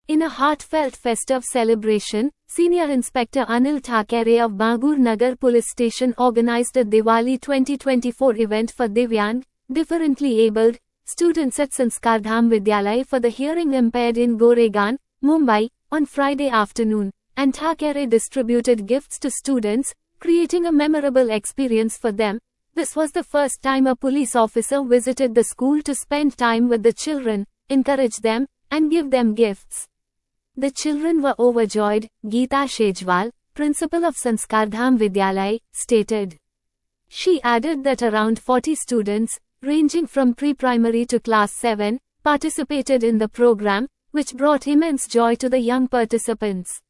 In a heartfelt festive celebration, Senior Inspector Anil Thakare of Bangur Nagar Police Station organized a Diwali 2024 event for Divyang, differently abled, students at Sanskardham Vidyalaya for the hearing impaired in Goregaon, Mumbai, on Friday afternoon, and Thakare distributed gifts to students, creating a memorable experience for them. This was the first time a police officer visited the school to spend time with the children, encourage them, and give them gifts. The children were overjoyed, Geeta Shejwal, principal of Sanskardham Vidyalaya, stated. She added that around 40 students, ranging from pre-primary to class 7, participated in the program, which brought immense joy to the young participants.